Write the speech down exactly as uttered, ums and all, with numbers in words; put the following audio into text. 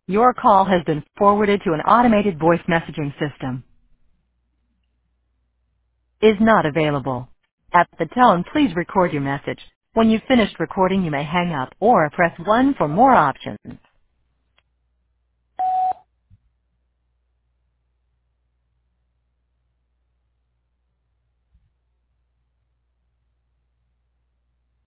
Your call has been forwarded to an automated voice messaging system. Is not available. At the tone, please record your message. When you've finished recording, you may hang up or press one for more options.